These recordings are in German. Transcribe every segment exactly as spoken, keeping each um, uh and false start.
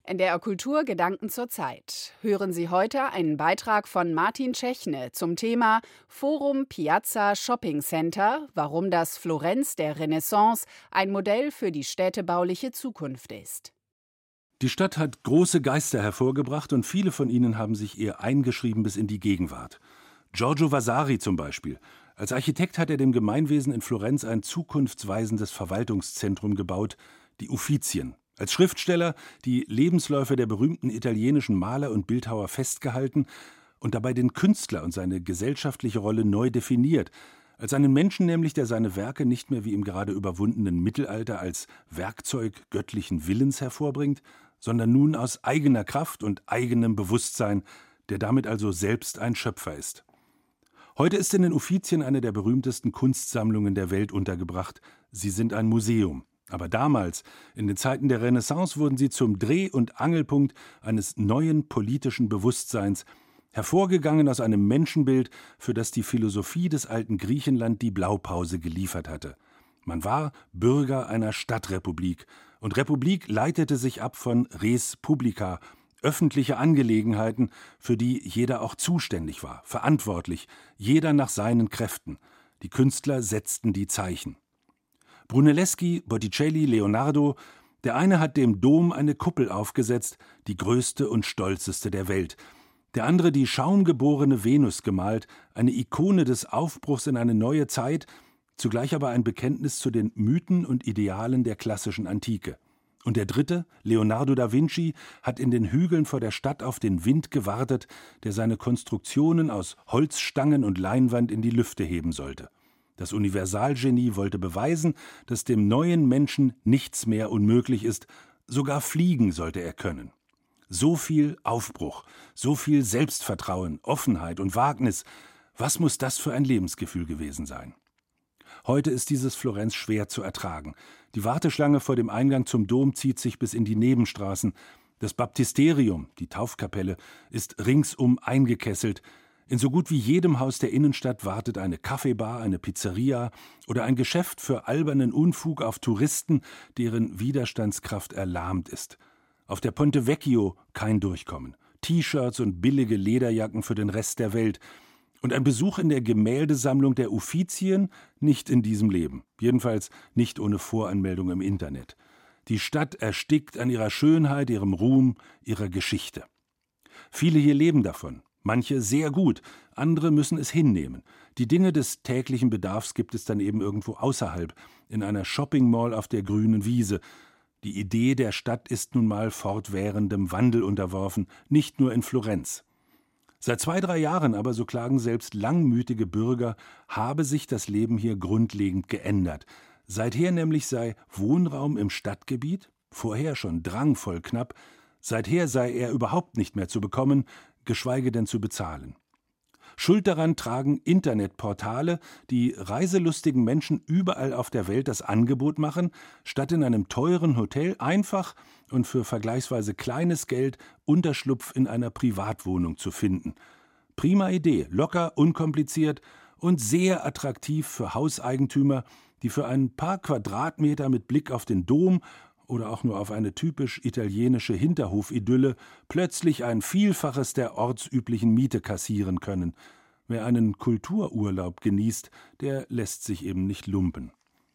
N D R Kultur Gedanken zur Zeit. Hören Sie heute einen Beitrag von Martin Czechne zum Thema Forum Piazza Shopping Center, warum das Florenz der Renaissance ein Modell für die städtebauliche Zukunft ist. Die Stadt hat große Geister hervorgebracht und viele von ihnen haben sich ihr eingeschrieben bis in die Gegenwart. Giorgio Vasari zum Beispiel. Als Architekt hat er dem Gemeinwesen in Florenz ein zukunftsweisendes Verwaltungszentrum gebaut, die Uffizien. Als Schriftsteller die Lebensläufe der berühmten italienischen Maler und Bildhauer festgehalten und dabei den Künstler und seine gesellschaftliche Rolle neu definiert. Als einen Menschen nämlich, der seine Werke nicht mehr wie im gerade überwundenen Mittelalter als Werkzeug göttlichen Willens hervorbringt, sondern nun aus eigener Kraft und eigenem Bewusstsein, der damit also selbst ein Schöpfer ist. Heute ist in den Uffizien eine der berühmtesten Kunstsammlungen der Welt untergebracht. Sie sind ein Museum. Aber damals, in den Zeiten der Renaissance, wurden sie zum Dreh- und Angelpunkt eines neuen politischen Bewusstseins, hervorgegangen aus einem Menschenbild, für das die Philosophie des alten Griechenland die Blaupause geliefert hatte. Man war Bürger einer Stadtrepublik, und Republik leitete sich ab von res publica, öffentliche Angelegenheiten, für die jeder auch zuständig war, verantwortlich, jeder nach seinen Kräften. Die Künstler setzten die Zeichen. Brunelleschi, Botticelli, Leonardo, der eine hat dem Dom eine Kuppel aufgesetzt, die größte und stolzeste der Welt. Der andere die schaumgeborene Venus gemalt, eine Ikone des Aufbruchs in eine neue Zeit, zugleich aber ein Bekenntnis zu den Mythen und Idealen der klassischen Antike. Und der dritte, Leonardo da Vinci, hat in den Hügeln vor der Stadt auf den Wind gewartet, der seine Konstruktionen aus Holzstangen und Leinwand in die Lüfte heben sollte. Das Universalgenie wollte beweisen, dass dem neuen Menschen nichts mehr unmöglich ist, sogar fliegen sollte er können. So viel Aufbruch, so viel Selbstvertrauen, Offenheit und Wagnis, was muss das für ein Lebensgefühl gewesen sein? Heute ist dieses Florenz schwer zu ertragen. Die Warteschlange vor dem Eingang zum Dom zieht sich bis in die Nebenstraßen. Das Baptisterium, die Taufkapelle, ist ringsum eingekesselt. In so gut wie jedem Haus der Innenstadt wartet eine Kaffeebar, eine Pizzeria oder ein Geschäft für albernen Unfug auf Touristen, deren Widerstandskraft erlahmt ist. Auf der Ponte Vecchio kein Durchkommen. T-Shirts und billige Lederjacken für den Rest der Welt. Und ein Besuch in der Gemäldesammlung der Uffizien nicht in diesem Leben. Jedenfalls nicht ohne Voranmeldung im Internet. Die Stadt erstickt an ihrer Schönheit, ihrem Ruhm, ihrer Geschichte. Viele hier leben davon. Manche sehr gut, andere müssen es hinnehmen. Die Dinge des täglichen Bedarfs gibt es dann eben irgendwo außerhalb, in einer Shopping-Mall auf der grünen Wiese. Die Idee der Stadt ist nun mal fortwährendem Wandel unterworfen, nicht nur in Florenz. Seit zwei, drei Jahren aber, so klagen selbst langmütige Bürger, habe sich das Leben hier grundlegend geändert. Seither nämlich sei Wohnraum im Stadtgebiet, vorher schon drangvoll knapp, seither sei er überhaupt nicht mehr zu bekommen, geschweige denn zu bezahlen. Schuld daran tragen Internetportale, die reiselustigen Menschen überall auf der Welt das Angebot machen, statt in einem teuren Hotel einfach und für vergleichsweise kleines Geld Unterschlupf in einer Privatwohnung zu finden. Prima Idee, locker, unkompliziert und sehr attraktiv für Hauseigentümer, die für ein paar Quadratmeter mit Blick auf den Dom oder auch nur auf eine typisch italienische Hinterhofidylle plötzlich ein Vielfaches der ortsüblichen Miete kassieren können. Wer einen Kultururlaub genießt, der lässt sich eben nicht lumpen.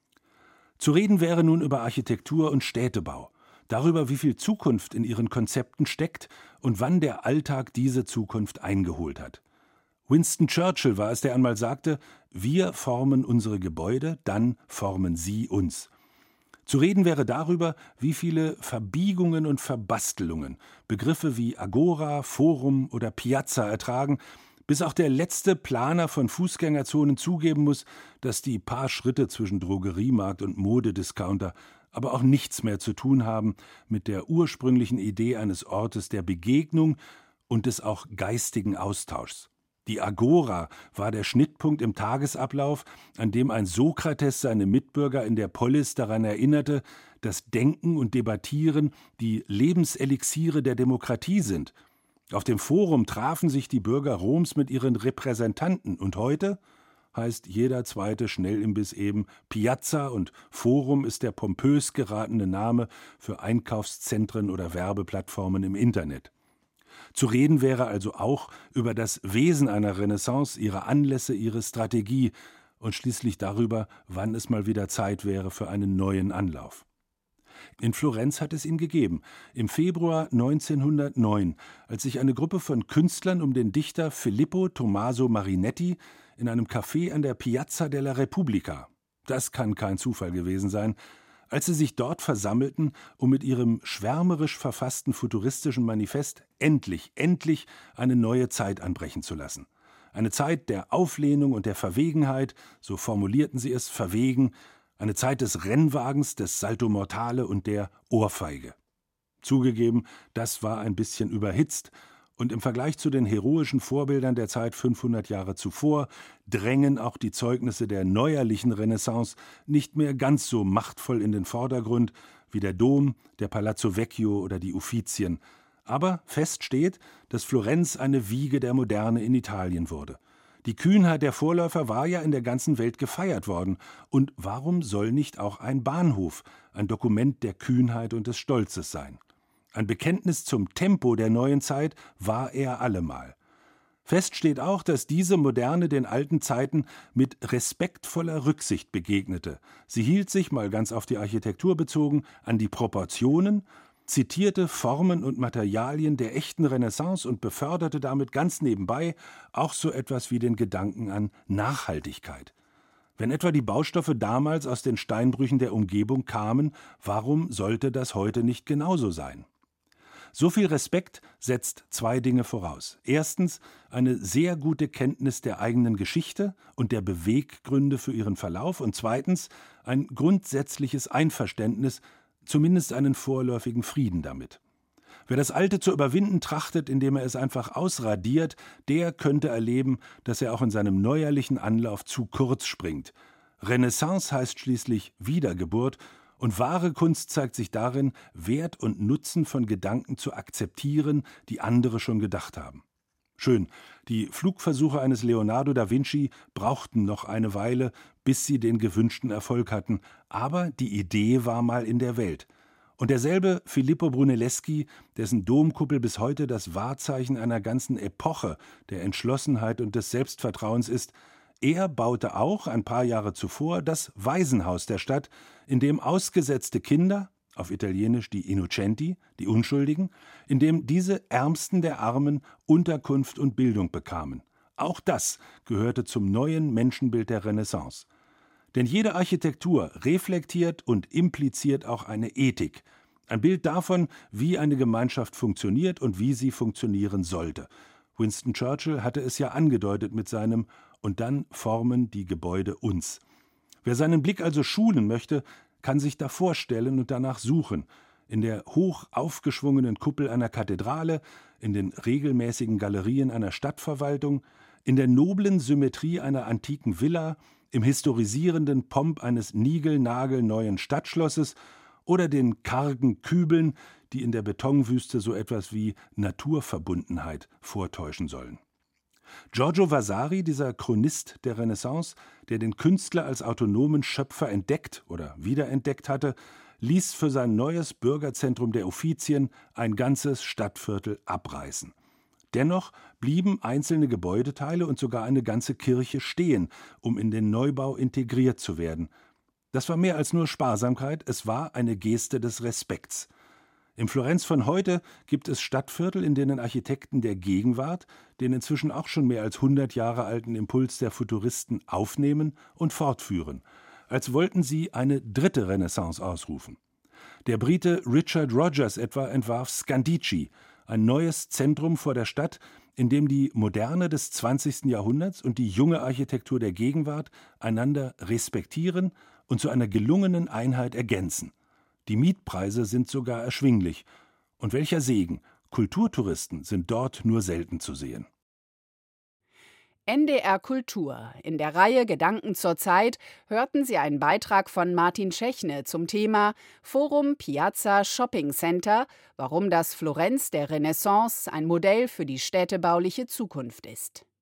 Zu reden wäre nun über Architektur und Städtebau, darüber, wie viel Zukunft in ihren Konzepten steckt und wann der Alltag diese Zukunft eingeholt hat. Winston Churchill war es, der einmal sagte, wir formen unsere Gebäude, dann formen sie uns. Zu reden wäre darüber, wie viele Verbiegungen und Verbastelungen Begriffe wie Agora, Forum oder Piazza ertragen, bis auch der letzte Planer von Fußgängerzonen zugeben muss, dass die paar Schritte zwischen Drogeriemarkt und Modediscounter aber auch nichts mehr zu tun haben mit der ursprünglichen Idee eines Ortes der Begegnung und des auch geistigen Austauschs. Die Agora war der Schnittpunkt im Tagesablauf, an dem ein Sokrates seine Mitbürger in der Polis daran erinnerte, dass Denken und Debattieren die Lebenselixiere der Demokratie sind. Auf dem Forum trafen sich die Bürger Roms mit ihren Repräsentanten. Und heute? heißt jeder zweite Schnellimbiss eben Piazza und Forum ist der pompös geratene Name für Einkaufszentren oder Werbeplattformen im Internet. Zu reden wäre also auch über das Wesen einer Renaissance, ihre Anlässe, ihre Strategie und schließlich darüber, wann es mal wieder Zeit wäre für einen neuen Anlauf. In Florenz hat es ihn gegeben, im Februar neunzehnhundertneun, als sich eine Gruppe von Künstlern um den Dichter Filippo Tommaso Marinetti in einem Café an der Piazza della Repubblica, das kann kein Zufall gewesen sein, als sie sich dort versammelten, um mit ihrem schwärmerisch verfassten futuristischen Manifest endlich, endlich eine neue Zeit anbrechen zu lassen. Eine Zeit der Auflehnung und der Verwegenheit, so formulierten sie es, verwegen, eine Zeit des Rennwagens, des Salto Mortale und der Ohrfeige. Zugegeben, das war ein bisschen überhitzt, und im Vergleich zu den heroischen Vorbildern der Zeit fünfhundert Jahre zuvor drängen auch die Zeugnisse der neuerlichen Renaissance nicht mehr ganz so machtvoll in den Vordergrund wie der Dom, der Palazzo Vecchio oder die Uffizien. Aber fest steht, dass Florenz eine Wiege der Moderne in Italien wurde. Die Kühnheit der Vorläufer war ja in der ganzen Welt gefeiert worden. Und warum soll nicht auch ein Bahnhof ein Dokument der Kühnheit und des Stolzes sein? Ein Bekenntnis zum Tempo der neuen Zeit war er allemal. Fest steht auch, dass diese Moderne den alten Zeiten mit respektvoller Rücksicht begegnete. Sie hielt sich, mal ganz auf die Architektur bezogen, an die Proportionen, zitierte Formen und Materialien der echten Renaissance und beförderte damit ganz nebenbei auch so etwas wie den Gedanken an Nachhaltigkeit. Wenn etwa die Baustoffe damals aus den Steinbrüchen der Umgebung kamen, warum sollte das heute nicht genauso sein? So viel Respekt setzt zwei Dinge voraus. Erstens eine sehr gute Kenntnis der eigenen Geschichte und der Beweggründe für ihren Verlauf und zweitens ein grundsätzliches Einverständnis, zumindest einen vorläufigen Frieden damit. Wer das Alte zu überwinden trachtet, indem er es einfach ausradiert, der könnte erleben, dass er auch in seinem neuerlichen Anlauf zu kurz springt. Renaissance heißt schließlich Wiedergeburt, und wahre Kunst zeigt sich darin, Wert und Nutzen von Gedanken zu akzeptieren, die andere schon gedacht haben. Schön, die Flugversuche eines Leonardo da Vinci brauchten noch eine Weile, bis sie den gewünschten Erfolg hatten, aber die Idee war mal in der Welt. Und derselbe Filippo Brunelleschi, dessen Domkuppel bis heute das Wahrzeichen einer ganzen Epoche der Entschlossenheit und des Selbstvertrauens ist, er baute auch ein paar Jahre zuvor das Waisenhaus der Stadt, in dem ausgesetzte Kinder, auf Italienisch die Innocenti, die Unschuldigen, in dem diese Ärmsten der Armen Unterkunft und Bildung bekamen. Auch das gehörte zum neuen Menschenbild der Renaissance. Denn jede Architektur reflektiert und impliziert auch eine Ethik, ein Bild davon, wie eine Gemeinschaft funktioniert und wie sie funktionieren sollte. Winston Churchill hatte es ja angedeutet mit seinem „Und dann formen die Gebäude uns“. Wer seinen Blick also schulen möchte, kann sich davor stellen und danach suchen. In der hoch aufgeschwungenen Kuppel einer Kathedrale, in den regelmäßigen Galerien einer Stadtverwaltung, in der noblen Symmetrie einer antiken Villa, im historisierenden Pomp eines niegelnagelneuen Stadtschlosses oder den kargen Kübeln, die in der Betonwüste so etwas wie Naturverbundenheit vortäuschen sollen. Giorgio Vasari, dieser Chronist der Renaissance, der den Künstler als autonomen Schöpfer entdeckt oder wiederentdeckt hatte, ließ für sein neues Bürgerzentrum der Uffizien ein ganzes Stadtviertel abreißen. Dennoch blieben einzelne Gebäudeteile und sogar eine ganze Kirche stehen, um in den Neubau integriert zu werden. Das war mehr als nur Sparsamkeit, es war eine Geste des Respekts. Im Florenz von heute gibt es Stadtviertel, in denen Architekten der Gegenwart den inzwischen auch schon mehr als hundert Jahre alten Impuls der Futuristen aufnehmen und fortführen, als wollten sie eine dritte Renaissance ausrufen. Der Brite Richard Rogers etwa entwarf Scandicci, ein neues Zentrum vor der Stadt, in dem die Moderne des zwanzigsten Jahrhunderts und die junge Architektur der Gegenwart einander respektieren und zu einer gelungenen Einheit ergänzen. Die Mietpreise sind sogar erschwinglich. Und welcher Segen! Kulturtouristen sind dort nur selten zu sehen. N D R Kultur. In der Reihe Gedanken zur Zeit hörten Sie einen Beitrag von Martin Czechne zum Thema Forum Piazza Shopping Center, warum das Florenz der Renaissance ein Modell für die städtebauliche Zukunft ist.